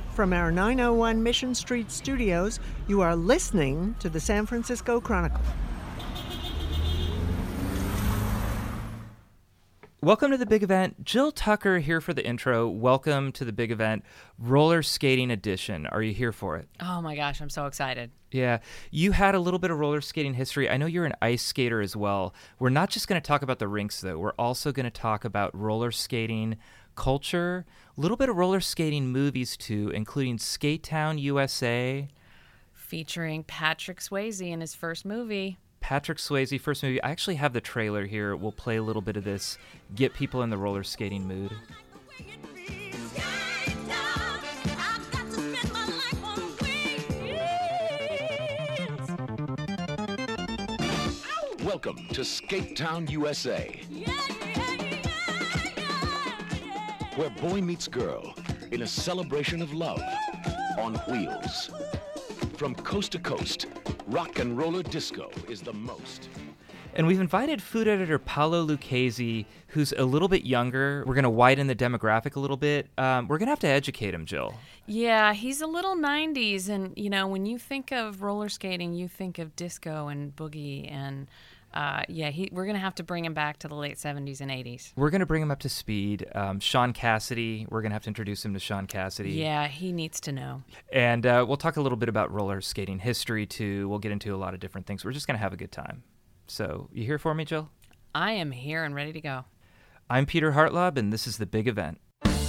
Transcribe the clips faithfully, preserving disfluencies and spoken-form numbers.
From our nine oh one Mission Street studios, you are listening to the San Francisco Chronicle. Welcome to the big event. Jill Tucker here for the intro. Welcome to the big event, Roller Skating Edition. Are you here for it? Oh my gosh, I'm so excited. Yeah, you had a little bit of roller skating history. I know you're an ice skater as well. We're not just going to talk about the rinks, though. We're also going to talk about roller skating culture, a little bit of roller skating movies, too, including Skate Town, U S A. Featuring Patrick Swayze in his first movie. Patrick Swayze, first movie. I actually have the trailer here. We'll play a little bit of this, get people in the roller skating mood. Welcome to Skate Town, U S A, where boy meets girl in a celebration of love on wheels. From coast to coast, rock and roller disco is the most. And we've invited food editor Paolo Lucchese, who's a little bit younger. We're going to widen the demographic a little bit. Um, we're going to have to educate him, Jill. Yeah, he's a little nineties. And, you know, when you think of roller skating, you think of disco and boogie. And, uh, yeah, he, we're going to have to bring him back to the late seventies and eighties. We're going to bring him up to speed. Um, Sean Cassidy, we're going to have to introduce him to Sean Cassidy. Yeah, he needs to know. And uh, we'll talk a little bit about roller skating history, too. We'll get into a lot of different things. We're just going to have a good time. So, you here for me, Jill? I am here and ready to go. I'm Peter Hartlaub, and this is The Big Event.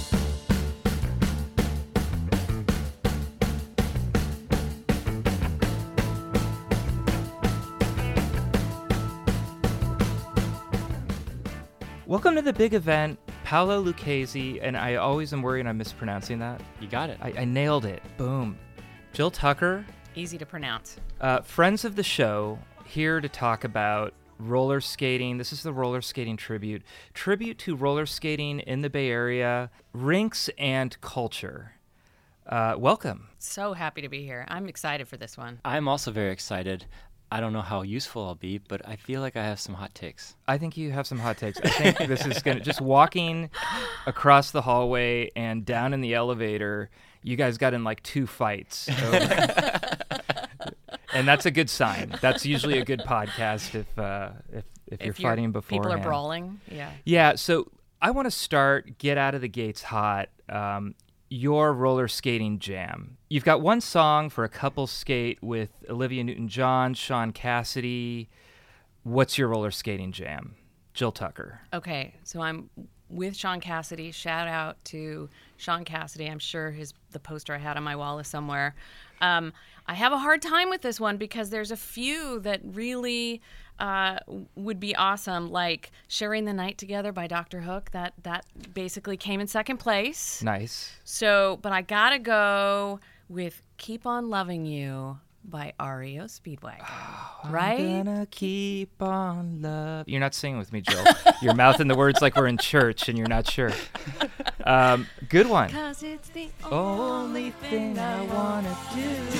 Welcome to The Big Event, Paolo Lucchese, and I always am worried I'm mispronouncing that. You got it. I, I nailed it. Boom. Jill Tucker. Easy to pronounce. Uh, friends of the show, here to talk about roller skating. This is the roller skating tribute. Tribute to roller skating in the Bay Area, rinks and culture. Uh, welcome. So happy to be here. I'm excited for this one. I'm also very excited. I don't know how useful I'll be, but I feel like I have some hot takes. I think you have some hot takes. I think this is going to, just walking across the hallway and down in the elevator, you guys got in like two fights. So, and that's a good sign. That's usually a good podcast if uh, if, if, if you're fighting beforehand. People are brawling, yeah. Yeah, so I want to start, get out of the gates hot, um, your roller skating jam. You've got one song for A Couple Skate with Olivia Newton-John, Sean Cassidy. What's your roller skating jam? Jill Tucker. Okay, so I'm with Sean Cassidy. Shout out to Sean Cassidy. I'm sure his the poster I had on my wall is somewhere. Um, I have a hard time with this one because there's a few that really uh, would be awesome, like Sharing the Night Together by Doctor Hook. That that basically came in second place. Nice. So, but I gotta go with Keep on Loving You by R E O Speedwagon. Oh, right? I'm gonna keep on love. You're not singing with me, Jill. You're mouthing the words like we're in church and you're not sure. Um, good one. 'Cause it's the Only thing I wanna do.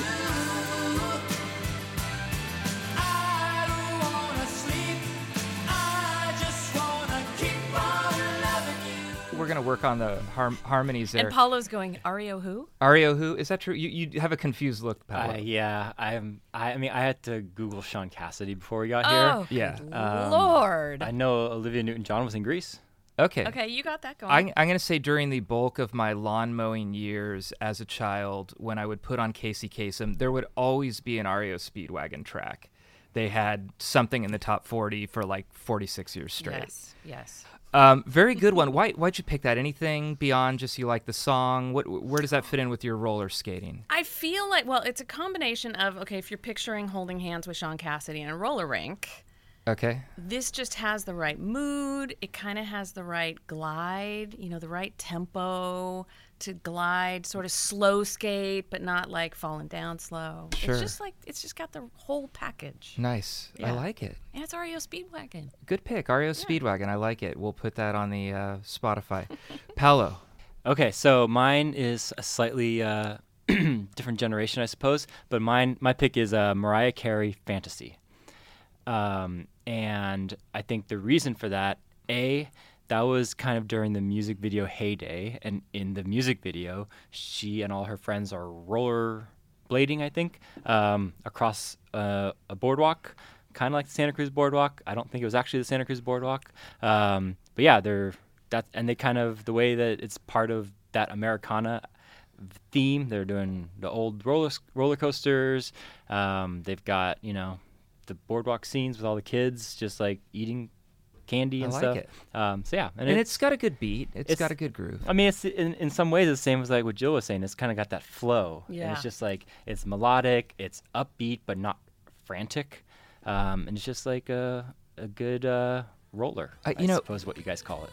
We're going to work on the har- harmonies there. And Paulo's going, R E O who? R E O who? Is that true? You you have a confused look, Paolo. Uh, yeah, I'm. I, I mean, I had to Google Sean Cassidy before we got Oh, here. Yeah. Um, Lord. I know Olivia Newton-John was in Grease. Okay. Okay, you got that going. I, I'm going to say during the bulk of my lawn mowing years as a child, when I would put on Casey Kasem, there would always be an R E O Speedwagon track. They had something in the top forty for like forty-six years straight. Yes, yes. Um, very good one. Why why'd you pick that? Anything beyond just you like the song? What where does that fit in with your roller skating? I feel like, well, it's a combination of, okay, if you're picturing holding hands with Sean Cassidy in a roller rink, Okay. this just has the right mood. It kind of has the right glide, you know, the right tempo to glide, sort of slow skate, but not like falling down slow. Sure. It's just like, it's just got the whole package. Nice. I Yeah. like it. And it's R E O Speedwagon. Good pick. R E O Speedwagon. I like it. We'll put that on the uh, Spotify. Paolo. Okay, so mine is a slightly uh, different generation, I suppose. But mine, my pick is uh, Mariah Carey, Fantasy. Um, and I think the reason for that, A, that was kind of during the music video heyday. And in the music video, she and all her friends are roller blading, I think, um, across uh, a boardwalk, kind of like the Santa Cruz boardwalk. I don't think it was actually the Santa Cruz boardwalk. Um, but yeah, they're that, and they kind of, the way that it's part of that Americana theme, they're doing the old roller roller coasters. Um, they've got, you know, the boardwalk scenes with all the kids just like eating candy and I like stuff. it. Um, so yeah, And, it- it's got a good beat. It's, it's- got a good groove. I mean, it's in, in some ways the same as like what Jill was saying. It's kind of got that flow. And Yeah. it's just like, it's melodic, it's upbeat, but not frantic. Um, and it's just like a, a good uh, roller, Uh, I you know- suppose what you guys call it.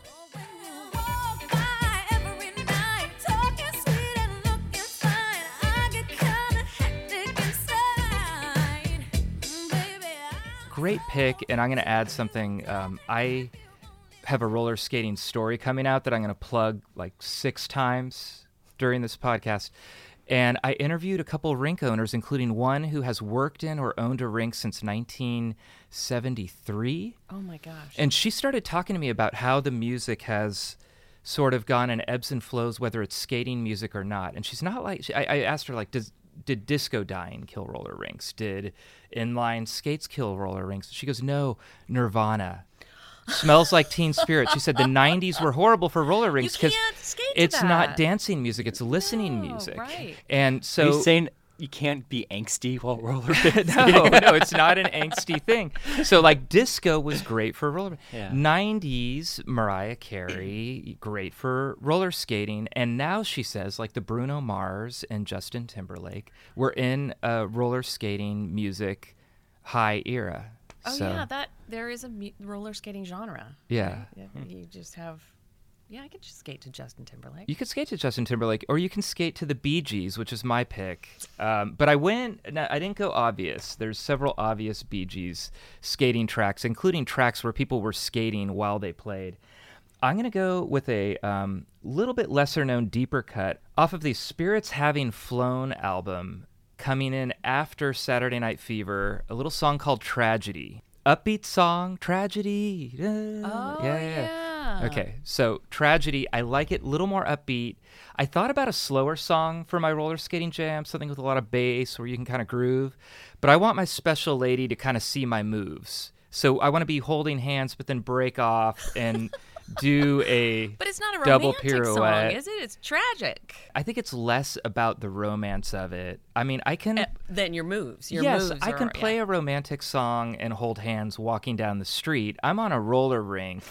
Great pick, and I'm going to add something. Um, I have a roller skating story coming out that I'm going to plug like six times during this podcast. And I interviewed a couple rink owners, including one who has worked in or owned a rink since nineteen seventy-three. Oh my gosh. And she started talking to me about how the music has sort of gone in ebbs and flows, whether it's skating music or not. And she's not like, she, I, I asked her, like, does did disco dying kill roller rinks? Did inline skates kill roller rinks? She goes, no, Nirvana. Smells Like Teen Spirit. She said the nineties were horrible for roller rinks because can't skate to it's not that. dancing music, it's listening No, music. right. And Are so you saying you can't be angsty while roller no, no, it's not an angsty thing. So, like, disco was great for roller. Yeah. nineties, Mariah Carey, great for roller skating. And now she says, like, the Bruno Mars and Justin Timberlake, we're in a roller skating music high era. Oh so, yeah, that there is a mu- roller skating genre. Yeah. Yeah, you just have. Yeah, I could just skate to Justin Timberlake. You could skate to Justin Timberlake, or you can skate to the Bee Gees, which is my pick. Um, but I went, no, I didn't go obvious. There's several obvious Bee Gees skating tracks, including tracks where people were skating while they played. I'm going to go with a um, little bit lesser known, deeper cut off of the Spirits Having Flown album, coming in after Saturday Night Fever, a little song called Tragedy. Upbeat song, Tragedy. Uh, Oh, yeah, yeah, yeah. yeah. Okay, so Tragedy, I like it a little more upbeat. I thought about a slower song for my roller skating jam, something with a lot of bass where you can kind of groove, but I want my special lady to kind of see my moves. So I want to be holding hands, but then break off and do a But it's not a double romantic pirouette. song, is it? It's tragic. I think it's less about the romance of it. I mean, I can... Uh, Then your moves. Your yes, moves I can are- play yeah. a romantic song and hold hands walking down the street. I'm on a roller rink.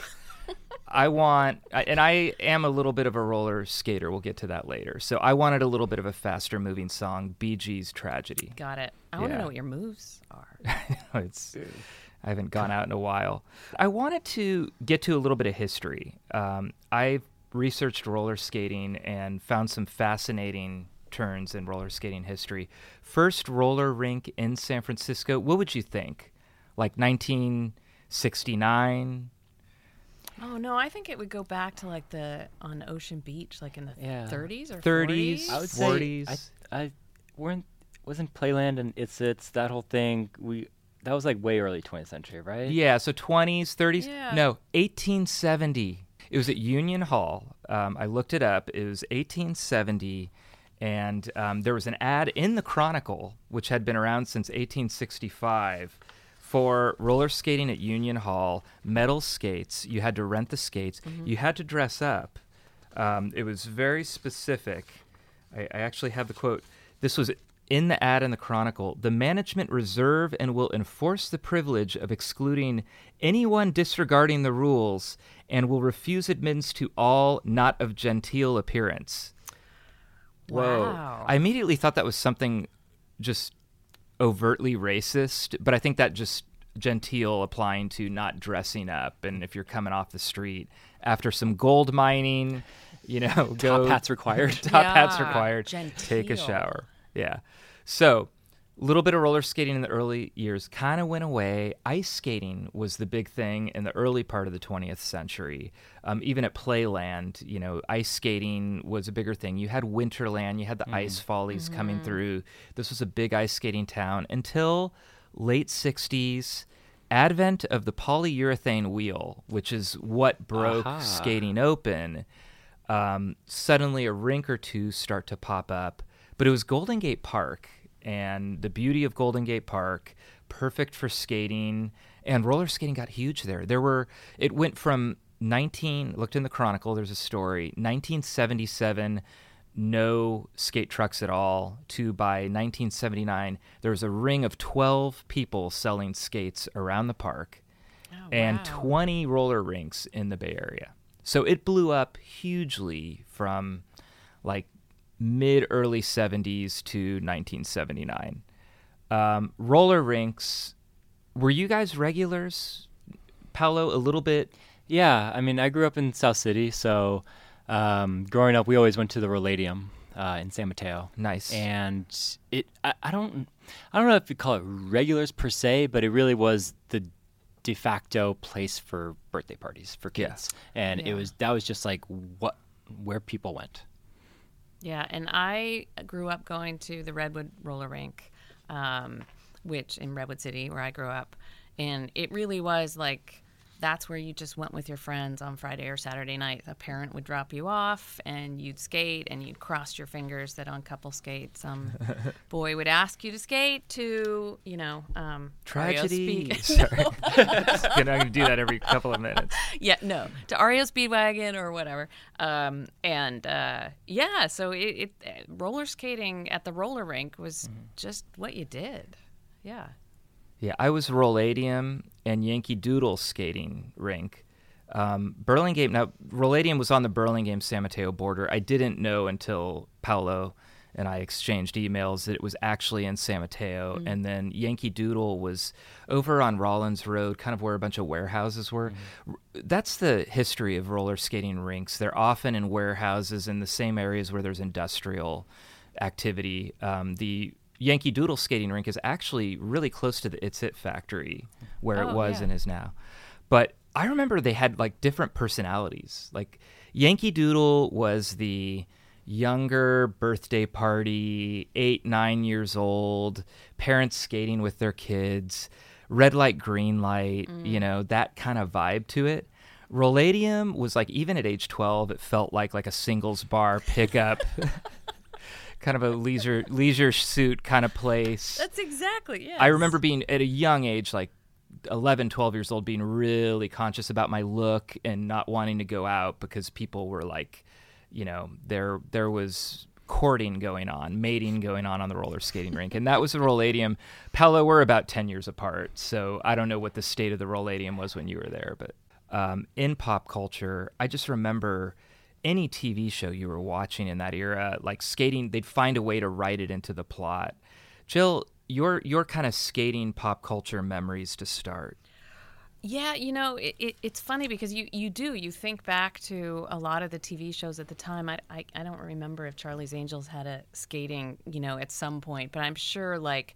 I want, I- and I am a little bit of a roller skater. We'll get to that later. So I wanted a little bit of a faster moving song, Bee Gees' Tragedy. Got it. I want to Yeah. know what your moves are. it's, I haven't gone out in a while. I wanted to get to a little bit of history. Um, I've researched roller skating and found some fascinating turns in roller skating history. First roller rink in San Francisco, what would you think? Like nineteen sixty-nine? Oh no, I think it would go back to like the on Ocean Beach, like in the Yeah. thirties or thirties. forties. I would forties. say I, I weren't wasn't Playland and It's It's that whole thing. We that was like way early twentieth century, right? Yeah, so twenties, thirties. Yeah. No, eighteen seventy. It was at Union Hall. Um, I looked it up. It was eighteen seventy, and um, there was an ad in the Chronicle, which had been around since eighteen sixty-five, for roller skating at Union Hall, metal skates. You had to rent the skates. You had to dress up. Um, it was very specific. I, I actually have the quote. This was in the ad in the Chronicle. The management reserve and will enforce the privilege of excluding anyone disregarding the rules and will refuse admittance to all not of genteel appearance. Whoa. Wow. I immediately thought that was something just overtly racist, but I think that just genteel applying to not dressing up, and if you're coming off the street after some gold mining, you know, go Top hats required. top hats Yeah, required. Take a genteel. shower. Yeah. So, a little bit of roller skating in the early years kind of went away. Ice skating was the big thing in the early part of the twentieth century. Um, even at Playland, you know, ice skating was a bigger thing. You had Winterland, you had the Ice Follies coming through. This was a big ice skating town until late sixties. advent of the polyurethane wheel, which is what broke Aha. skating open, um, suddenly a rink or two start to pop up. But it was Golden Gate Park, and the beauty of Golden Gate Park, perfect for skating, and roller skating got huge there. There were, it went from nineteen, looked in the Chronicle, there's a story, nineteen seventy-seven, no skate trucks at all, to by nineteen seventy-nine, there was a ring of twelve people selling skates around the park, Oh, and wow. twenty roller rinks in the Bay Area. So it blew up hugely from like mid-early seventies to nineteen seventy-nine. Um, roller rinks, were you guys regulars, Paolo, a little bit? Yeah, I mean, I grew up in South City, so um, growing up, we always went to the Roladium uh, in San Mateo. Nice. And it, I, I don't, I don't know if you call it regulars per se, but it really was the de facto place for birthday parties for Yeah. kids, and Yeah. it was that was just like what where people went. Yeah, and I grew up going to the Redwood roller rink, um, which in Redwood City, where I grew up, and it really was like that's where you just went with your friends on Friday or Saturday night. A parent would drop you off, and you'd skate, and you'd cross your fingers that on couple skates, some boy would ask you to skate to, you know, um, Tragedy. R E O Sorry. I'm going to do that every couple of minutes. yeah, no, to R E O Speedwagon or whatever. Um, and uh, yeah, so it, it roller skating at the roller rink was just what you did. Yeah. Yeah, I was Rolladium and Yankee Doodle skating rink. Um, Burlingame, now Rolladium was on the Burlingame-San Mateo border. I didn't know until Paolo and I exchanged emails that it was actually in San Mateo. And then Yankee Doodle was over on Rollins Road, kind of where a bunch of warehouses were. R- That's the history of roller skating rinks. They're often in warehouses in the same areas where there's industrial activity. Um, the Yankee Doodle skating rink is actually really close to the It's It factory where Oh, it was yeah. and is now. But I remember they had like different personalities. Like Yankee Doodle was the younger birthday party, eight, nine years old, parents skating with their kids, red light, green light, you know, that kind of vibe to it. Rolladium was like, even at age twelve, it felt like like a singles bar pickup, kind of a leisure leisure suit kind of place. That's exactly, yeah. I remember being at a young age, like eleven, twelve years old, being really conscious about my look and not wanting to go out because people were like, you know, there there was courting going on, mating going on on the roller skating rink. And that was the Rolladium. Paolo, we're about ten years apart, so I don't know what the state of the Rolladium was when you were there. But um, in pop culture, I just remember any T V show you were watching in that era, like skating, they'd find a way to write it into the plot. Jill, your your kind of skating pop culture memories to start. Yeah, you know, it, it, it's funny because you, you do. You think back to a lot of the T V shows at the time. I, I, I don't remember if Charlie's Angels had a skating, you know, at some point, but I'm sure like,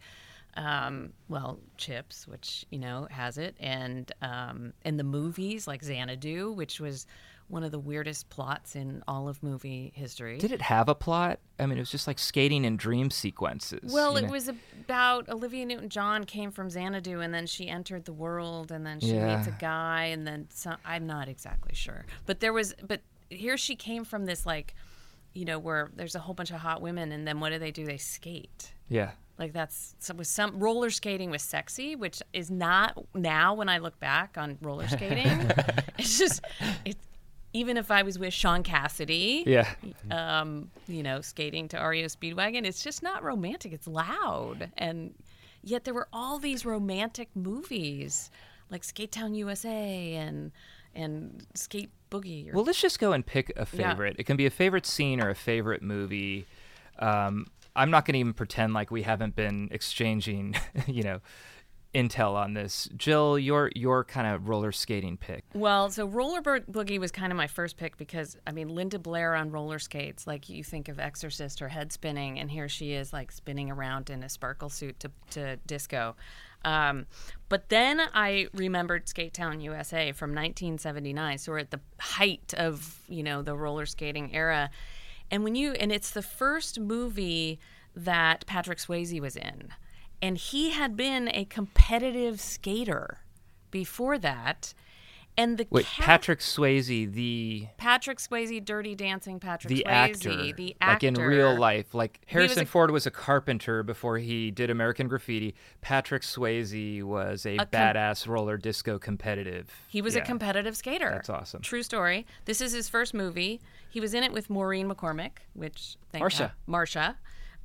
um, well, Chips, which, you know, has it. And um, in the movies like Xanadu, which was one of the weirdest plots in all of movie history. Did it have a plot? I mean, it was just like skating in dream sequences. Well, you it know? was about Olivia Newton-John came from Xanadu, and then she entered the world, and then she Yeah. meets a guy, and then some, I'm not exactly sure, but there was, but here she came from this like, you know, where there's a whole bunch of hot women, and then what do they do? They skate. Yeah. Like that's so was some roller skating was sexy, which is not now when I look back on roller skating. It's just it's. Even if I was with Sean Cassidy, Yeah. um, you know, skating to R E O Speedwagon, it's just not romantic. It's loud. And yet there were all these romantic movies like Skate Town U S A and and Skate Boogie. Or, Well, let's just go and pick a Yeah. favorite. It can be a favorite scene or a favorite movie. Um, I'm not going to even pretend like we haven't been exchanging, you know, intel on this. Jill, your your kind of roller skating pick. well, so Roller Bo- Boogie was kind of my first pick because, I mean, Linda Blair on roller skates, like you think of Exorcist, her head spinning, and here she is like spinning around in a sparkle suit to, to disco. Um, but then I remembered Skate Town U S A from nineteen seventy-nine. So we're at the height of, you know, the roller skating era. And when you, and it's the first movie that Patrick Swayze was in. And he had been a competitive skater. before that. And the Wait, cast, Patrick Swayze, the Patrick Swayze, Dirty Dancing Patrick the Swayze, actor, the actor, like in real life, like Harrison a- Ford was a carpenter before he did American Graffiti. Patrick Swayze was a, A com- badass roller disco competitive. He was Yeah. a competitive skater. That's awesome. True story. This is his first movie. He was in it with Maureen McCormick, which thank Marcia. God, Marcia,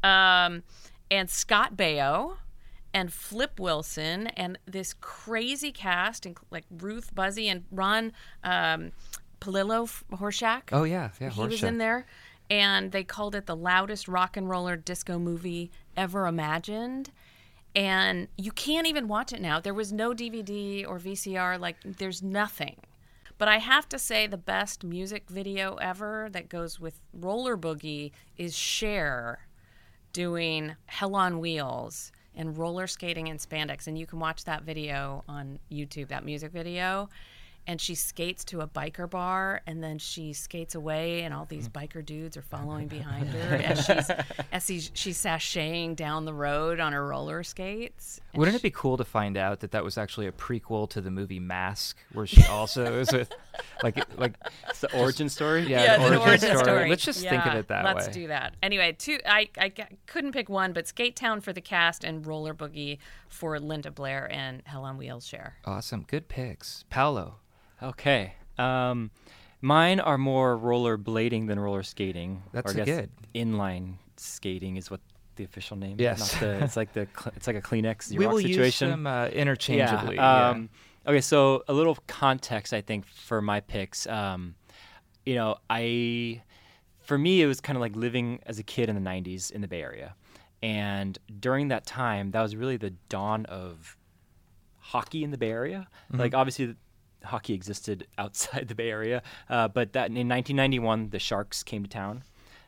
um, and Scott Baio, and Flip Wilson, and this crazy cast, inc- like Ruth Buzzy and Ron um, Palillo F- Horshack. Oh yeah, yeah. He was Horseshack. in there, and they called it the loudest rock and roller disco movie ever imagined. And you can't even watch it now. There was no D V D or V C R. Like, there's nothing. But I have to say the best music video ever that goes with Roller Boogie is Cher doing Hell on Wheels and roller skating in spandex. And you can watch that video on YouTube, that music video. And she skates to a biker bar, and then she skates away, and all these biker dudes are following behind her as she's as she's, she's sashaying down the road on her roller skates. And Wouldn't she- it be cool to find out that that was actually a prequel to the movie Mask, where she also is with, like, like It's the origin story. yeah, Yeah, the it's an origin, origin story. story. Let's just think of Yeah, it that let's way. do that. Anyway, two. I, I g- couldn't pick one, but Skate Town for the cast and Roller Boogie for Linda Blair and Hell on Wheels Cher. Awesome, good picks, Paolo. Okay. Um, mine are more roller blading than roller skating. That's or I guess good. Inline skating is what the official name. is. Yes. Not the, it's like the cl- it's like a Kleenex Xerox We will situation. use them uh, interchangeably. Yeah. Um, Okay, so a little context, I think, for my picks. Um, you know, I, for me, it was kind of like living as a kid in the nineties in the Bay Area. And during that time, that was really the dawn of hockey in the Bay Area. Mm-hmm. Like, obviously, hockey existed outside the Bay Area. Uh, but that in nineteen ninety-one, the Sharks came to town.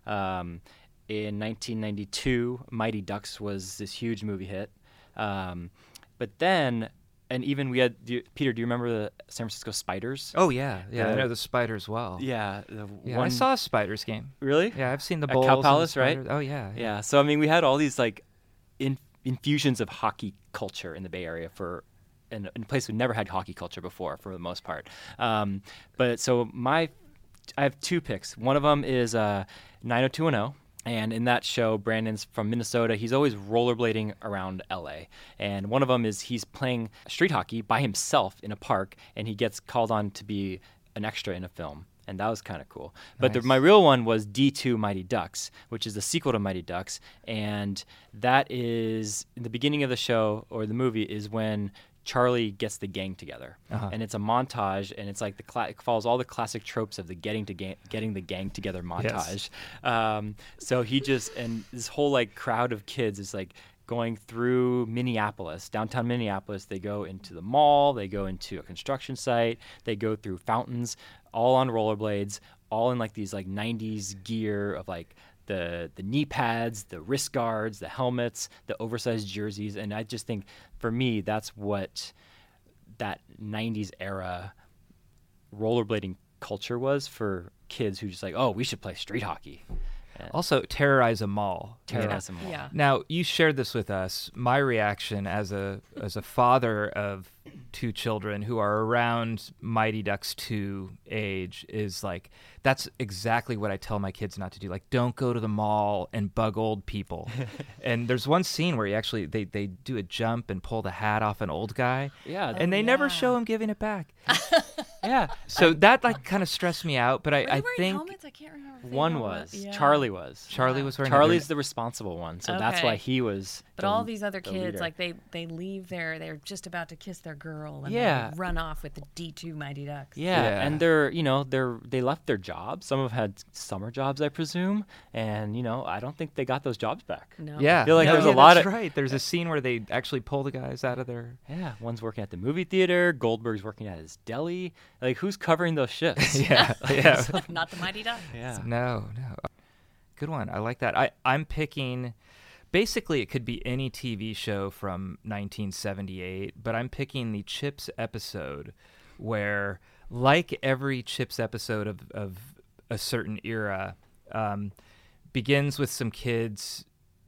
Um, in nineteen ninety-two, Mighty Ducks was this huge movie hit. Um, but then... And even we had, do you, Peter, do you remember the San Francisco Spiders? Oh yeah, yeah. I The- know the Spiders well. Yeah. The Yeah, one, I saw a Spiders game. Really? Yeah, I've seen the At Bulls. Cow and the Palace, right? Spiders. Oh yeah, yeah. Yeah. So, I mean, we had all these, like, in, infusions of hockey culture in the Bay Area for, in, in a place we never had hockey culture before, for the most part. Um, but so my, I have two picks. One of them is uh, nine oh two one oh. And in that show, Brandon's from Minnesota. He's always rollerblading around L A. And one of them is he's playing street hockey by himself in a park, and he gets called on to be an extra in a film. And that was kind of cool. But the, Nice. my real one was D two Mighty Ducks, which is the sequel to Mighty Ducks. And that is, in the beginning of the show, or the movie, is when Charlie gets the gang together. Uh-huh. And it's a montage, and it's like the cla- it follows all the classic tropes of the getting to ga- getting the gang together montage. Um, so he just, and this whole like crowd of kids is like going through Minneapolis, downtown Minneapolis. They go into the mall, they go into a construction site, they go through fountains, all on rollerblades, all in like these like nineties gear of like the the knee pads, the wrist guards, the helmets, the oversized jerseys. And I just think for me, that's what that nineties era rollerblading culture was for kids who just like, oh, we should play street hockey. And Also, terrorize a mall. you know? terrorize them all. Yeah. Now, you shared this with us. My reaction as a as a father of two children who are around Mighty Ducks two age is like, that's exactly what I tell my kids not to do. Like, don't go to the mall and bug old people. And there's one scene where he actually they they do a jump and pull the hat off an old guy, Yeah. and they never yeah. show him giving it back. yeah. So that like kind of stressed me out. But I, Were they I wearing think helmets? I can't remember. if they One all was. Yeah. Charlie was. Charlie Yeah. was wearing. Charlie's the responsible one, so that's why Okay. he was. But the- all these other the kids, leader. like they they leave there, they're just about to kiss their girl, and Yeah. they run off with the D two Mighty Ducks. Yeah, Yeah. and they're you know they're they left their jobs. Some have had summer jobs, I presume, and you know I don't think they got those jobs back. No. Yeah, I feel like no, there's a yeah, lot that's of- right. There's a scene where they actually pull the guys out of their. Yeah, one's working at the movie theater. Goldberg's working at his deli. Like, who's covering those shifts? Yeah, yeah. Not the Mighty Ducks. yeah. No, no. Good one. I like that. I, I'm picking, basically, it could be any T V show from nineteen seventy-eight, but I'm picking the Chips episode where, like every Chips episode of, of a certain era, um, begins with some kids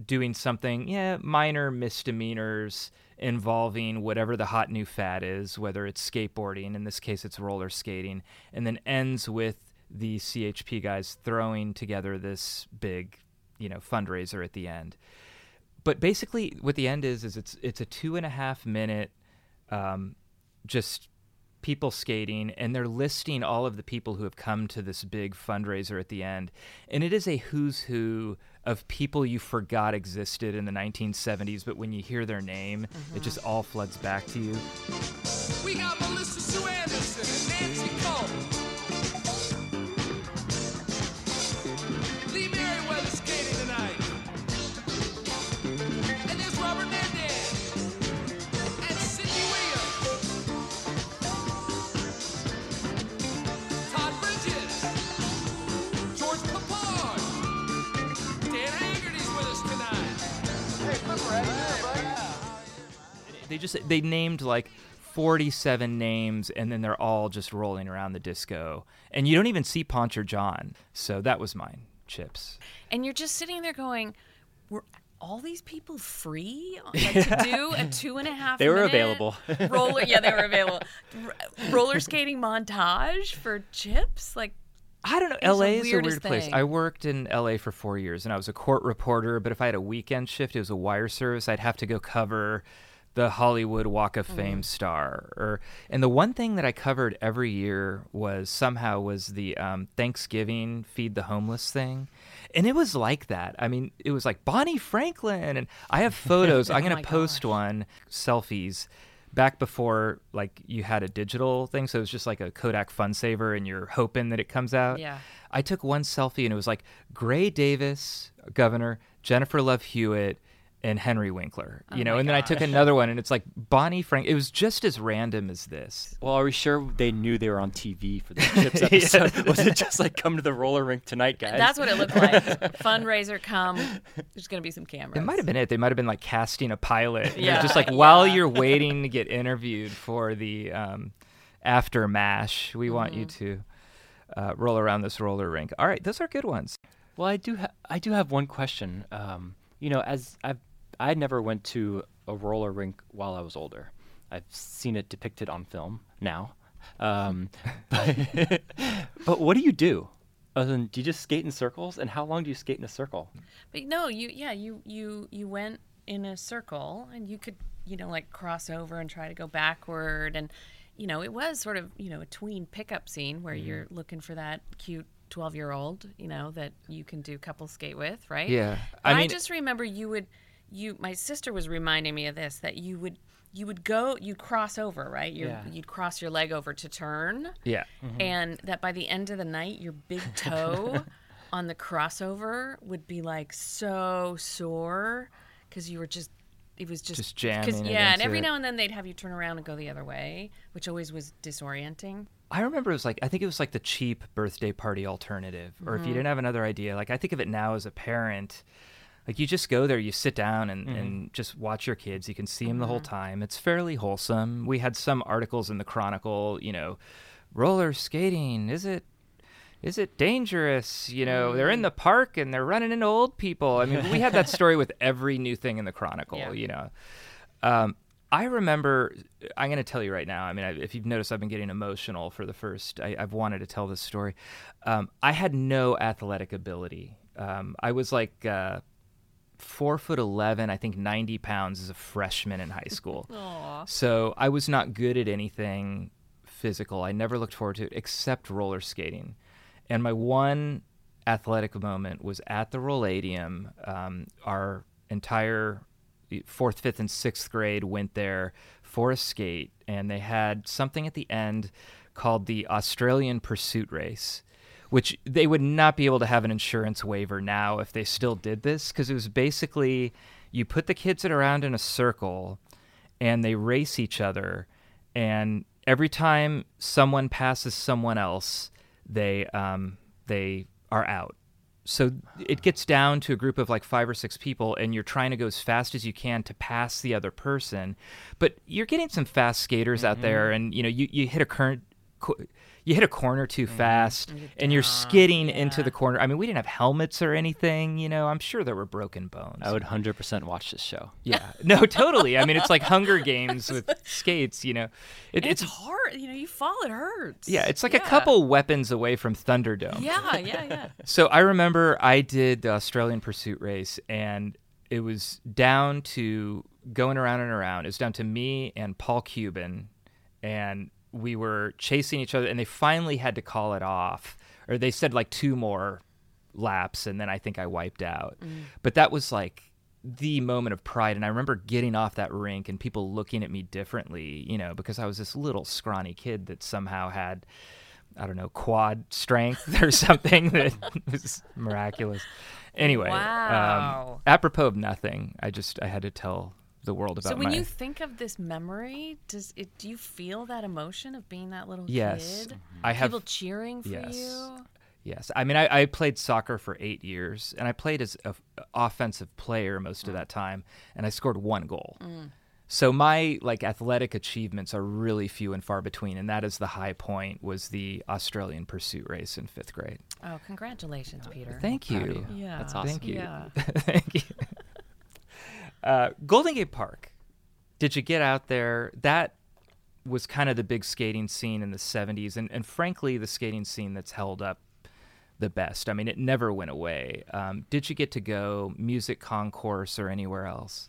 doing something, yeah, minor misdemeanors involving whatever the hot new fad is, whether it's skateboarding, in this case it's roller skating, and then ends with the C H P guys throwing together this big, you know, fundraiser at the end. But basically what the end is, is it's it's a two and a half minute um, just people skating, and they're listing all of the people who have come to this big fundraiser at the end. And it is a who's who of people you forgot existed in the nineteen seventies, but when you hear their name, mm-hmm. it just all floods back to you. We got Melissa Sue Anderson and Nancy Cole. Lee Merriweather skating tonight. And there's Robert Mendez and Cindy Williams. Todd Bridges. George Papard. Dan Haggerty's with us tonight. Hey, come right here, buddy. They just they named like forty-seven names, and then they're all just rolling around the disco, and you don't even see Ponch or John. So that was mine, Chips. And you're just sitting there going, were all these people free like, to do a two and a half They were minute available. roller yeah they were available R- roller skating montage for Chips? Like, I don't know. It's L A the is a weirdest weird place. thing. I worked in L A for four years, and I was a court reporter, but if I had a weekend shift, it was a wire service, I'd have to go cover the Hollywood Walk of Fame Mm. star. Or, and the one thing that I covered every year was somehow was the um, Thanksgiving Feed the Homeless thing. And it was like that. I mean, it was like Bonnie Franklin. And I have photos. I'm Oh going my to post gosh. one, selfies, back before like you had a digital thing. So it was just like a Kodak Fun Saver, and you're hoping that it comes out. Yeah. I took one selfie, and it was like Gray Davis, governor, Jennifer Love Hewitt, and Henry Winkler, you Oh know, my and then I took gosh. another one, and it's like Bonnie Frank. It was just as random as this. Well, are we sure they knew they were on T V for the Chips episode? Was it just like, come to the roller rink tonight, guys? That's what it looked like. Fundraiser, come. There's going to be some cameras. It might have been it. They might have been like casting a pilot. You know, Yeah, just like while yeah. you're waiting to get interviewed for the um, after MASH, we want you Mm-hmm. to uh, roll around this roller rink. All right, those are good ones. Well, I do. Ha- I do have one question. Um, you know, as I've, I never went to a roller rink while I was older. I've seen it depicted on film now. Um, but, but what do you do? Other than, do you just skate in circles? And how long do you skate in a circle? But no, you yeah, you you you went in a circle, and you could, you know, like cross over and try to go backward, and you know, it was sort of, you know, a tween pickup scene where you're looking for that cute twelve-year-old, you know, that you can do couple skate with, right? Yeah, But I I mean, just remember you would you my sister was reminding me of this, that you would you would go you'd cross over, right? You're, Yeah. You'd cross your leg over to turn. yeah. And that by the end of the night, your big toe on the crossover would be like so sore because you were just, it was just, Just jamming 'cause- it Yeah, and into every it. now and then they'd have you turn around and go the other way, which always was disorienting. I remember it was like, I think it was like the cheap birthday party alternative. Or if you didn't have another idea, like I think of it now as a parent, like you just go there, you sit down and, and just watch your kids. You can see them the whole time. It's fairly wholesome. We had some articles in the Chronicle, you know, roller skating, is it is it dangerous? You know, they're in the park and they're running into old people. I mean, we had that story with every new thing in the Chronicle, Yeah. you know. Um, I remember, I'm going to tell you right now, I mean, I, if you've noticed, I've been getting emotional for the first, I, I've wanted to tell this story. Um, I had no athletic ability. Um, I was like uh, four foot eleven, I think ninety pounds as a freshman in high school. Aw. So I was not good at anything physical. I never looked forward to it except roller skating. And my one athletic moment was at the Rolladium. Um, our entire fourth, fifth, and sixth grade went there for a skate, and they had something at the end called the Australian Pursuit Race, which they would not be able to have an insurance waiver now if they still did this, because it was basically you put the kids around in a circle and they race each other, and every time someone passes someone else, they um, they are out. So it gets down to a group of like five or six people, and you're trying to go as fast as you can to pass the other person. But you're getting some fast skaters out there, and you know you, you hit a current co- you hit a corner too fast, And you're and you're down, skidding into yeah. the corner. I mean, we didn't have helmets or anything. You know, I'm sure there were broken bones. I would one hundred percent watch this show. Yeah, no, totally. I mean, it's like Hunger Games with skates. You know, it, And it's hard. You know, you fall, it hurts. yeah, it's like Yeah. a couple weapons away from Thunderdome. Yeah, yeah, yeah. So I remember I did the Australian Pursuit race, and it was down to going around and around. It was down to me and Paul Cuban, and we were chasing each other, and they finally had to call it off, or they said like two more laps, and then I think I wiped out. But that was like the moment of pride, and I remember getting off that rink and people looking at me differently, you know, because I was this little scrawny kid that somehow had, I don't know, quad strength or something that was miraculous. Anyway, Wow. um, apropos of nothing, I just I had to tell the world about So when my. you think of this memory, does it? Do you feel that emotion of being that little Yes, kid? I have. People cheering for yes. you. Yes, I mean I, I played soccer for eight years, and I played as an offensive player most of that time, and I scored one goal. So my like athletic achievements are really few and far between, and that is the high point was the Australian Pursuit race in fifth grade. Oh, congratulations, Peter. Thank Proud of you. you. Yeah. That's awesome. Thank you. Yeah. Thank you. Uh, Golden Gate Park. Did you get out there? That was kind of the big skating scene in the seventies, and, and frankly, the skating scene that's held up the best. I mean, it never went away. Um, did you get to go music concourse or anywhere else?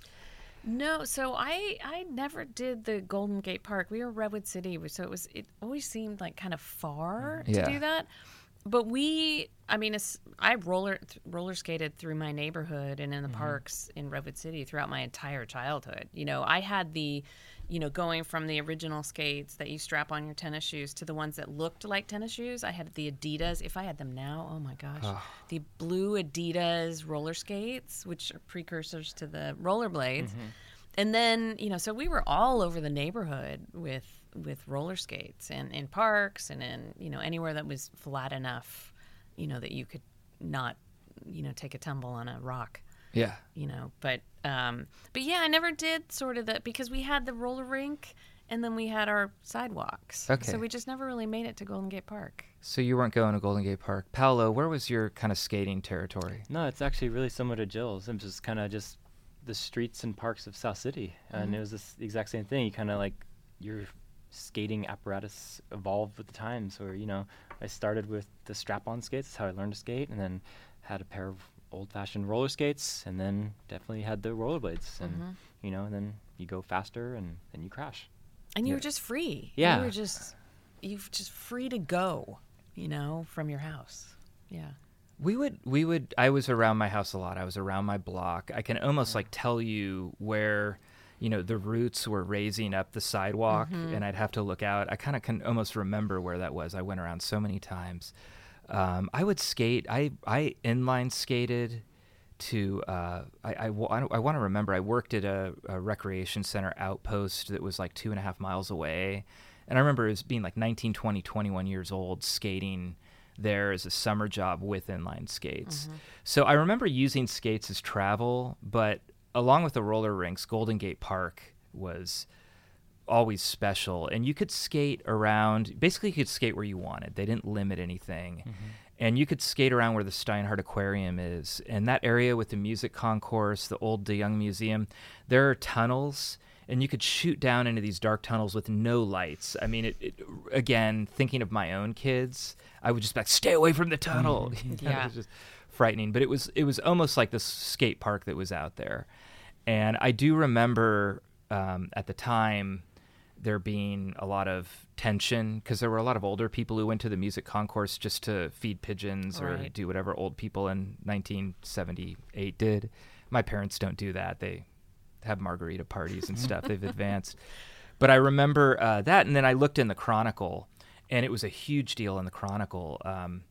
No, so I I never did the Golden Gate Park. We were Redwood City, so it was it always seemed like kind of far Yeah. to do that. But we, I mean, it's, I roller th- roller skated through my neighborhood and in the parks in Redwood City throughout my entire childhood. You know, I had the, you know, going from the original skates that you strap on your tennis shoes to the ones that looked like tennis shoes. I had the Adidas. If I had them now, oh my gosh, the blue Adidas roller skates, which are precursors to the rollerblades. And then, you know, so we were all over the neighborhood with with roller skates and in parks and in, you know, anywhere that was flat enough, you know, that you could not, you know, take a tumble on a rock, Yeah. you know. But um but yeah, I never did sort of that because we had the roller rink and then we had our sidewalks. Okay. So we just never really made it to Golden Gate Park. So you weren't going to Golden Gate Park. Paolo, where was your kind of skating territory? No, it's actually really similar to Jill's. It was just kind of just the streets and parks of South City, and it was this the exact same thing. You kind of like your skating apparatus evolved with the times. Or you know, I started with the strap-on skates. That's how I learned to skate, and then had a pair of old-fashioned roller skates, and then definitely had the rollerblades. And you know, and then you go faster, and then you crash. And you Yeah. were just free. Yeah. You were just you were just free to go, you know, from your house. Yeah. We would, we would, I was around my house a lot. I was around my block. I can almost like tell you where, you know, the roots were raising up the sidewalk and I'd have to look out. I kind of can almost remember where that was. I went around so many times. Um, I would skate. I, I inline skated to, uh, I, I, wa- I want to remember I worked at a, a recreation center outpost that was like two and a half miles away. And I remember it was being like nineteen, twenty, twenty-one years old skating there as a summer job with inline skates. So I remember using skates as travel, but along with the roller rinks, Golden Gate Park was always special. And you could skate around, basically you could skate where you wanted. They didn't limit anything. And you could skate around where the Steinhardt Aquarium is. And that area with the music concourse, the old De Young Museum, there are tunnels. And you could shoot down into these dark tunnels with no lights. I mean, it, it, again, thinking of my own kids, I would just be like, stay away from the tunnel. You know, Yeah. It was just frightening. But it was it was almost like this skate park that was out there. And I do remember um, at the time there being a lot of tension because there were a lot of older people who went to the music concourse just to feed pigeons or Right. do whatever old people in nineteen seventy-eight did. My parents don't do that. They have margarita parties and stuff. They've advanced. But I remember uh, that, and then I looked in the Chronicle, and it was a huge deal in the Chronicle. Um,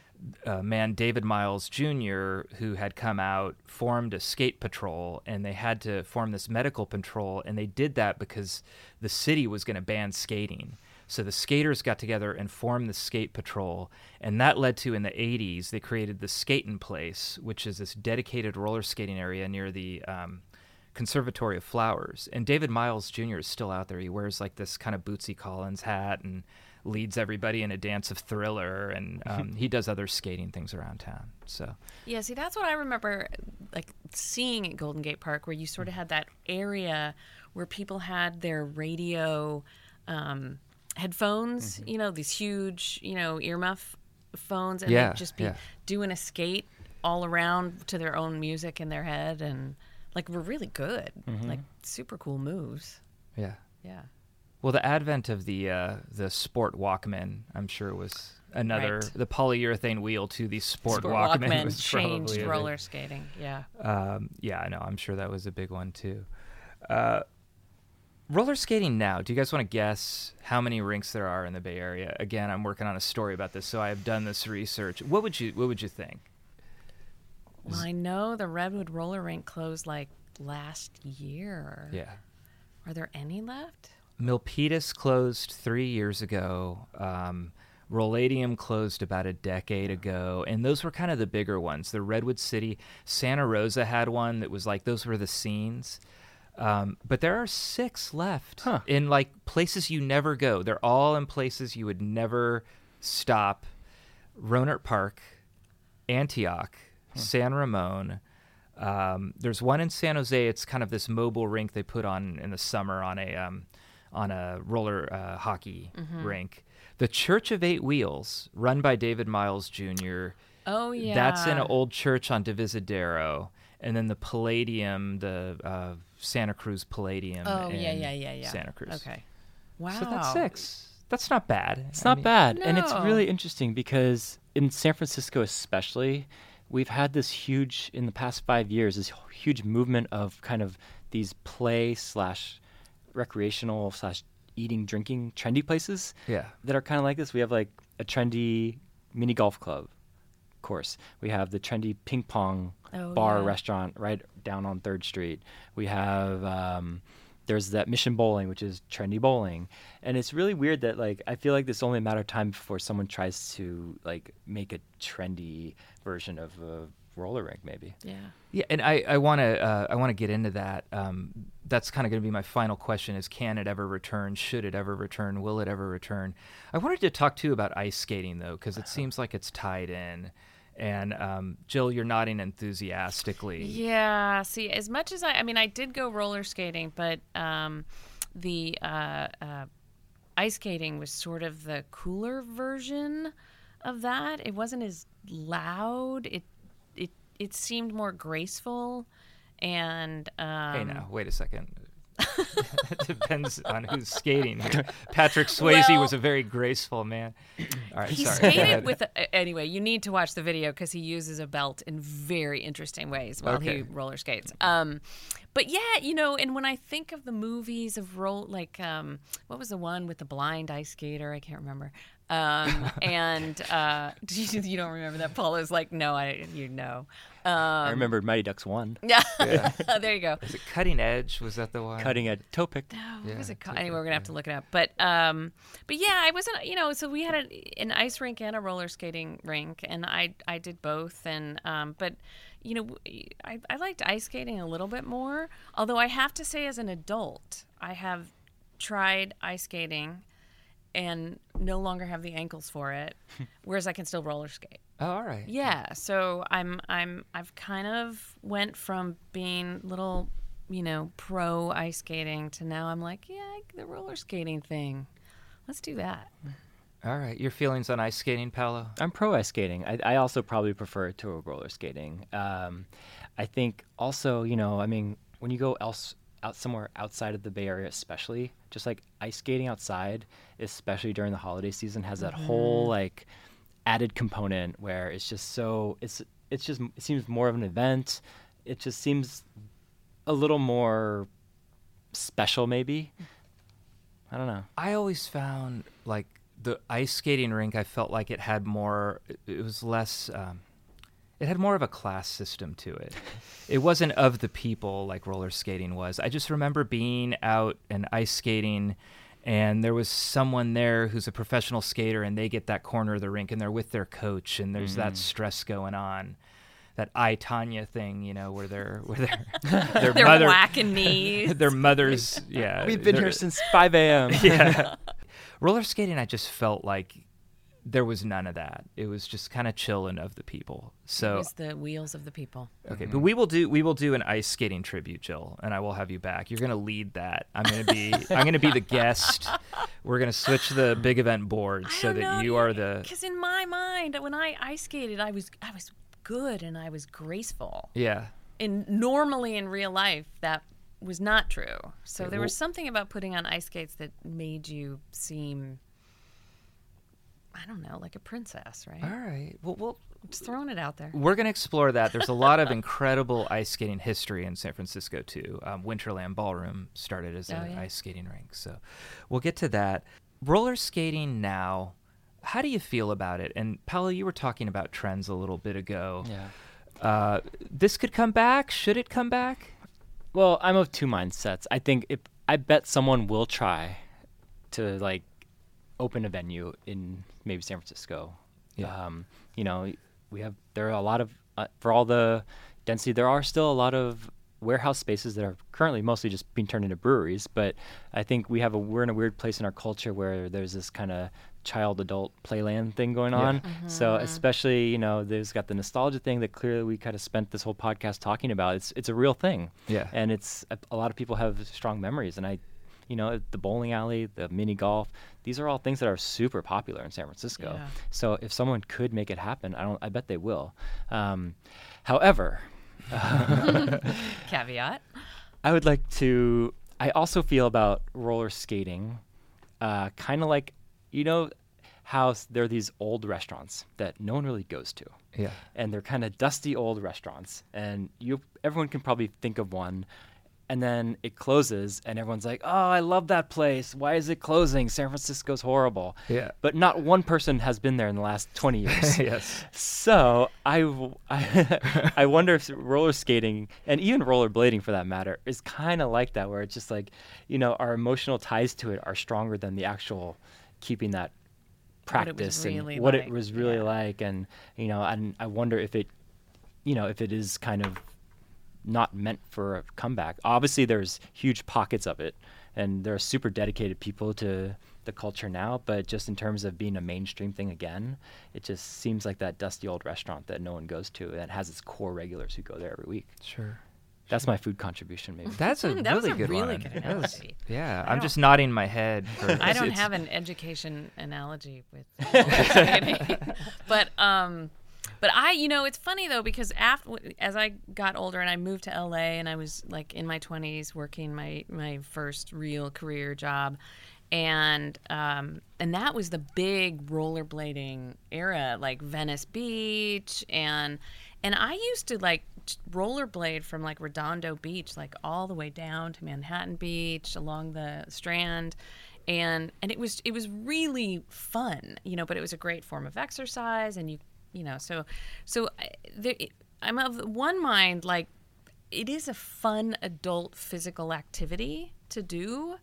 a man, David Miles Junior, who had come out, formed a skate patrol, and they had to form this medical patrol, and they did that because the city was going to ban skating. So the skaters got together and formed the skate patrol, and that led to, in the eighties, they created the Skatin' Place, which is this dedicated roller skating area near the um, Conservatory of Flowers. And David Miles Junior is still out there. He wears like this kind of Bootsy Collins hat and leads everybody in a dance of Thriller, and um, he does other skating things around town. So Yeah, see, that's what I remember, like, seeing at Golden Gate Park, where you sort of had that area where people had their radio um, headphones, Mm-hmm. you know, these huge, you know, earmuff phones, and Yeah, they'd just be yeah. doing a skate all around to their own music in their head, and, like, were really good. Like, super cool moves. yeah. Yeah. Well, the advent of the uh, the Sport Walkman, I'm sure, was another Right. the polyurethane wheel to the Sport, Sport Walkman, Walkman was changed probably a big- roller skating. Yeah. Um, yeah, I know. I'm sure that was a big one too. Uh, roller skating now. Do you guys want to guess how many rinks there are in the Bay Area? Again, I'm working on a story about this, so I have done this research. What would you What would you think? Well, I know the Redwood roller rink closed like last year. Yeah. Are there any left? Milpitas closed three years ago. Um, Rolladium closed about a decade ago, and those were kind of the bigger ones. The Redwood City, Santa Rosa had one that was like those were the scenes. Um, but there are six left Huh. in like places you never go. They're all in places you would never stop. Rohnert Park, Antioch, San Ramon. Um, there's one in San Jose. It's kind of this mobile rink they put on in the summer on a um, on a roller uh, hockey rink. The Church of Eight Wheels, run by David Miles Junior Oh, yeah. That's in an old church on Divisadero. And then the Palladium, the uh, Santa Cruz Palladium. Oh, yeah, in yeah, yeah, yeah. Santa Cruz. Okay. Wow. So that's six. That's not bad. It's not bad. And it's No. really interesting because in San Francisco especially, we've had this huge, in the past five years, this huge movement of kind of these play slash recreational slash eating, drinking, trendy places Yeah. that are kind of like this. We have like a trendy mini golf club course. We have the trendy ping pong Oh, bar yeah. restaurant right down on Third Street. We have um, there's that Mission Bowling, which is trendy bowling, and it's really weird that like I feel like it's only a matter of time before someone tries to like make a trendy version of a roller rink, maybe. Yeah. Yeah, and I, I want to uh, I want to get into that. Um, that's kind of going to be my final question: is can it ever return? Should it ever return? Will it ever return? I wanted to talk too about ice skating though, because it seems like it's tied in. And um, Jill, you're nodding enthusiastically. Yeah. See, as much as I, I mean, I did go roller skating, but um, the uh, uh, ice skating was sort of the cooler version of that. It wasn't as loud. It it it seemed more graceful, and um, Hey, now wait a second. It depends on who's skating. Patrick Swayze Well- was a very graceful man. All right, He sorry. Go ahead. skated with a, anyway. You need to watch the video because he uses a belt in very interesting ways while Okay. he roller skates. Um, but yeah, you know, and when I think of the movies of roll, like um, what was the one with the blind ice skater? I can't remember. Um, and uh, you, you don't remember that? Paul is like, no, I you know. Um, I remember Mighty Ducks one, Yeah, there you go. Is it Cutting Edge? Was that the one? cutting a toe pick. Oh, what Yeah, was it called? it's Anyway, we're gonna have to look it up. But um, but yeah, I wasn't. You know, so we had a, an ice rink and a roller skating rink, and I I did both. And um, but you know, I I liked ice skating a little bit more. Although I have to say, as an adult, I have tried ice skating and no longer have the ankles for it, whereas I can still roller skate. Oh, all right. Yeah, so I'm I'm I've kind of went from being little, you know, pro ice skating to now I'm like, yeah, the roller skating thing. Let's do that. All right. Your feelings on ice skating, Paolo? I'm pro ice skating. I, I also probably prefer it to roller skating. Um, I think also, you know, I mean, when you go else out somewhere outside of the Bay Area, especially, just like ice skating outside, especially during the holiday season, has that whole like added component where it's just so it's it's just it seems more of an event. It just seems a little more special, maybe. I don't know. I always found like the ice skating rink, I felt like it had more, it was less, um, it had more of a class system to it. It wasn't of the people like roller skating was. I just remember being out and ice skating, and there was someone there who's a professional skater, and they get that corner of the rink, and they're with their coach, and there's that stress going on. That I, Tanya thing, you know, where they're, where they're, their They're mother, whacking knees. their mothers, yeah. We've been they're- here since five a.m. yeah. Roller skating, I just felt like there was none of that. It was just kind of chilling of the people. So It was the wheels of the people. okay, but we will do we will do an ice skating tribute, Jill, and I will have you back. You're gonna lead that. I'm gonna be I'm gonna be the guest. We're gonna switch the big event board so that you are the Because in my mind, when I ice skated, I was I was good and I was graceful. yeah. And normally in real life, that was not true. So Okay, there well- was something about putting on ice skates that made you seem, I don't know, like a princess, right? All right. Well, well, Just throwing it out there. we're going to explore that. There's a lot of incredible ice skating history in San Francisco, too. Um, Winterland Ballroom started as Oh, an yeah. ice skating rink. So we'll get to that. Roller skating now, how do you feel about it? And Paolo, you were talking about trends a little bit ago. Yeah. Uh, this could come back. Should it come back? Well, I'm of two mindsets. I think if I bet someone will try to like open a venue in maybe San Francisco. Yeah. Um, you know, we have there are a lot of uh, for all the density. There are still a lot of warehouse spaces that are currently mostly just being turned into breweries. But I think we have a we're in a weird place in our culture where there's this kind of child adult playland thing going on. So especially, you know, there's got the nostalgia thing that clearly we kind of spent this whole podcast talking about. It's it's a real thing. Yeah. And it's a, a lot of people have strong memories. And I, you know, the bowling alley, the mini golf, these are all things that are super popular in San Francisco. Yeah. So if someone could make it happen, I don't. I bet they will. Um, however, Caveat. I would like to. I also feel about roller skating, uh, kind of like, you know, how s- there are these old restaurants that no one really goes to, Yeah. and they're kind of dusty old restaurants, and you everyone can probably think of one, and then it closes, and everyone's like, "Oh, I love that place. Why is it closing? San Francisco's horrible." Yeah. But not one person has been there in the last twenty years. Yes. So I, w- I, I wonder if roller skating and even rollerblading for that matter is kind of like that, where it's just like, you know, our emotional ties to it are stronger than the actual keeping that What it was practice really and what like, it was really yeah. like. And, you know, and I wonder if it, you know, if it is kind of not meant for a comeback. Obviously, there's huge pockets of it, and there are super dedicated people to the culture now. But just in terms of being a mainstream thing again, it just seems like that dusty old restaurant that no one goes to and has its core regulars who go there every week. Sure. That's my food contribution, maybe. That's a That was really a good really one. good That was- analogy. yeah, I I'm don't- just nodding my head. For, I it's- don't it's- have an education analogy with roller skating. but um but I, you know, it's funny though, because after as I got older and I moved to L A and I was like in my twenties working my my first real career job, and um and that was the big rollerblading era, like Venice Beach, and and I used to like t- rollerblade from like Redondo Beach like all the way down to Manhattan Beach along the Strand, and and it was it was really fun, you know, but it was a great form of exercise, and you you know so so I, there, I'm of one mind, like it is a fun adult physical activity to do,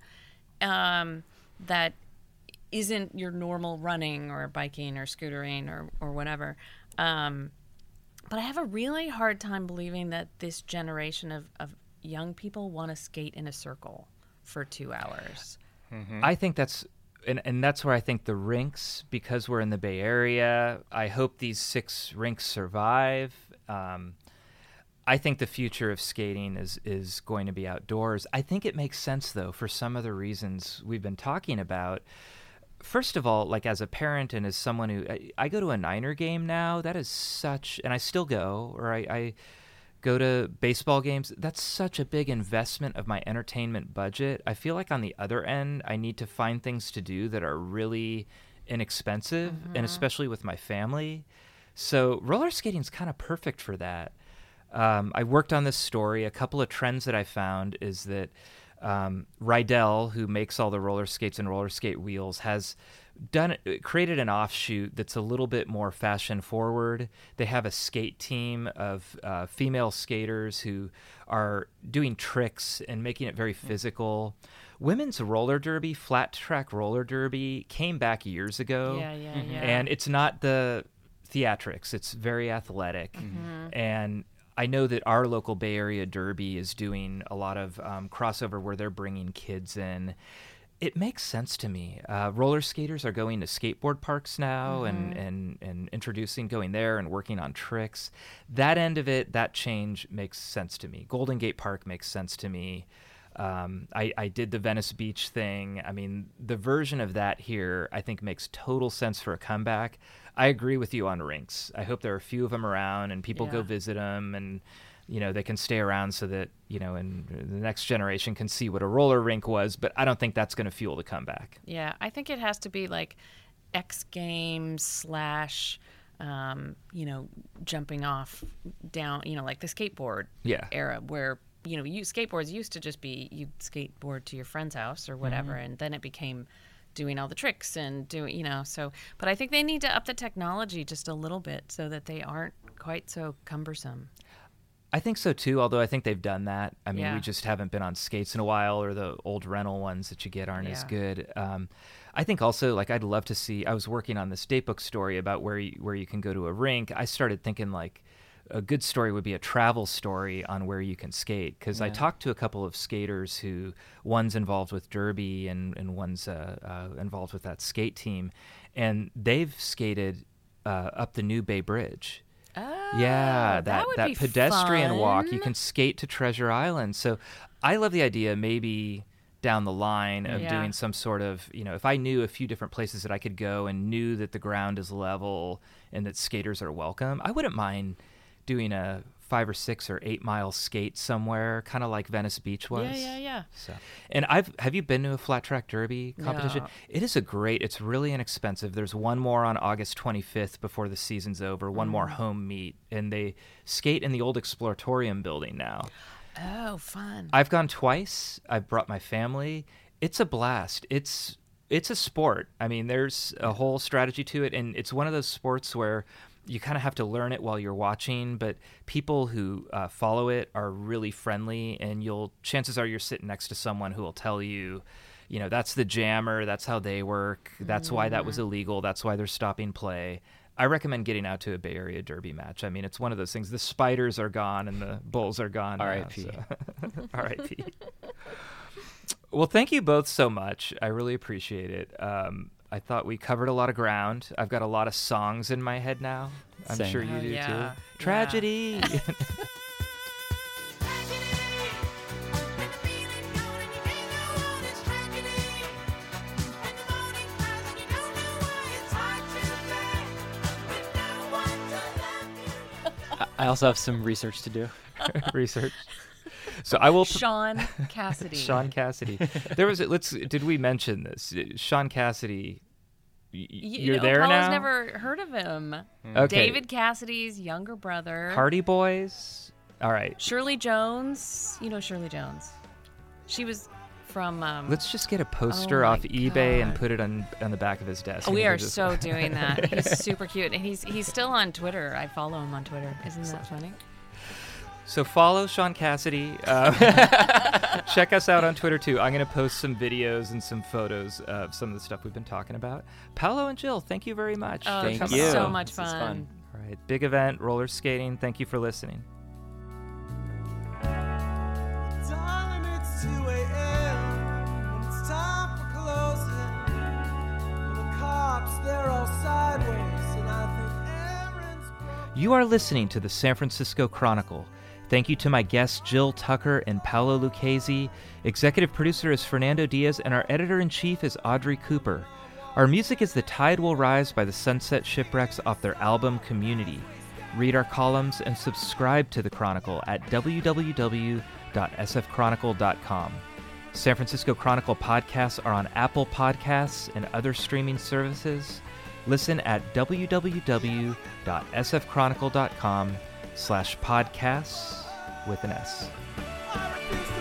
um, that isn't your normal running or biking or scootering or or whatever. Um, but I have a really hard time believing that this generation of, of young people want to skate in a circle for two hours. I think that's, and, and that's where I think the rinks, because we're in the Bay Area, I hope these six rinks survive. Um, I think the future of skating is is going to be outdoors. I think it makes sense, though, for some of the reasons we've been talking about. First of all, like as a parent and as someone who, I, I go to a Niner game now, that is such, and I still go, or I, I go to baseball games. That's such a big investment of my entertainment budget. I feel like on the other end, I need to find things to do that are really inexpensive, and especially with my family. So roller skating is kind of perfect for that. Um, I worked on this story. A couple of trends that I found is that um, Rydell, who makes all the roller skates and roller skate wheels, has done created an offshoot that's a little bit more fashion forward. They have a skate team of uh, female skaters who are doing tricks and making it very physical. Women's roller derby, flat track roller derby, came back years ago. Yeah, yeah, yeah. And it's not the theatrics. It's very athletic. And I know that our local Bay Area Derby is doing a lot of um, crossover where they're bringing kids in. It makes sense to me. Uh, roller skaters are going to skateboard parks now and, Mm-hmm. and, and introducing, going there and working on tricks. That end of it, that change makes sense to me. Golden Gate Park makes sense to me. Um, I, I did the Venice Beach thing. I mean, the version of that here, I think, makes total sense for a comeback. I agree with you on rinks. I hope there are a few of them around and people go Yeah. visit them and, you know, they can stay around so that, you know, and the next generation can see what a roller rink was. But I don't think that's going to fuel the comeback. Yeah, I think it has to be like X Games slash, um, you know, jumping off down, you know, like the skateboard Yeah. era where, you know, you skateboards used to just be you'd skateboard to your friend's house or whatever, and then it became doing all the tricks and doing, you know, so, but I think they need to up the technology just a little bit so that they aren't quite so cumbersome. I think so too, although I think they've done that. I mean, Yeah. we just haven't been on skates in a while, or the old rental ones that you get aren't as Yeah. good. Um, I think also, like, I'd love to see, I was working on this datebook story about where you, where you can go to a rink. I started thinking, like, a good story would be a travel story on where you can skate. Because I talked to a couple of skaters who, one's involved with Derby and, and one's uh, uh, involved with that skate team. And they've skated uh, up the New Bay Bridge. Oh, Yeah, that would that be pedestrian walk. You fun. can skate to Treasure Island. So I love the idea maybe down the line of Yeah. doing some sort of, you know, if I knew a few different places that I could go and knew that the ground is level and that skaters are welcome, I wouldn't mind doing a five or six or eight mile skate somewhere, kind of like Venice Beach was. Yeah, yeah, yeah. So, and I've have you been to a flat track derby competition? No. It is a great. It's really inexpensive. There's one more on August twenty-fifth before the season's over. One more home meet, and they skate in the old Exploratorium building now. Oh, fun. I've gone twice. I've brought my family. It's a blast. It's it's a sport. I mean, there's a whole strategy to it, and it's one of those sports where you kind of have to learn it while you're watching, but people who uh, follow it are really friendly, and you'll chances are you're sitting next to someone who will tell you, you know, that's the jammer, that's how they work, that's why that was illegal, that's why they're stopping play. I recommend getting out to a Bay Area Derby match. I mean, it's one of those things. The spiders are gone and the bulls are gone. now, R I P so- R I P Well, thank you both so much. I really appreciate it. Um, I thought we covered a lot of ground. I've got a lot of songs in my head now. I'm Same. sure you Oh, do yeah. too. Yeah. Tragedy. I also have some research to do. Research. So I will. Sean Cassidy. Sean Cassidy. There was. A, let's. Did we mention this? Sean Cassidy. y- Y- You're you know, there Paula's now. never heard of him. Okay. David Cassidy's younger brother. Hardy Boys. All right. Shirley Jones. You know Shirley Jones. She was from. Um, Let's just get a poster Oh my off eBay and God. put it on on the back of his desk. we and we'll are just- so doing that. He's super cute, and he's he's still on Twitter. I follow him on Twitter. Isn't that funny? So follow Sean Cassidy. Uh, check us out on Twitter too. I'm going to post some videos and some photos of some of the stuff we've been talking about. Paolo and Jill, thank you very much. Oh, for Thank it's coming you. so on. much This is fun. fun. All right, big event, roller skating. Thank you for listening. Darling, it's two a.m. and it's time for closing. The cops, they're all sideways, and I think Aaron's broke. You are listening to the San Francisco Chronicle. Thank you to my guests Jill Tucker and Paolo Lucchese. Executive producer is Fernando Diaz, and our editor-in-chief is Audrey Cooper. Our music is The Tide Will Rise by the Sunset Shipwrecks off their album Community. Read our columns and subscribe to the Chronicle at w w w dot s f chronicle dot com. San Francisco Chronicle podcasts are on Apple Podcasts and other streaming services. Listen at w w w dot s f chronicle dot com slash podcasts with an S. I refuse to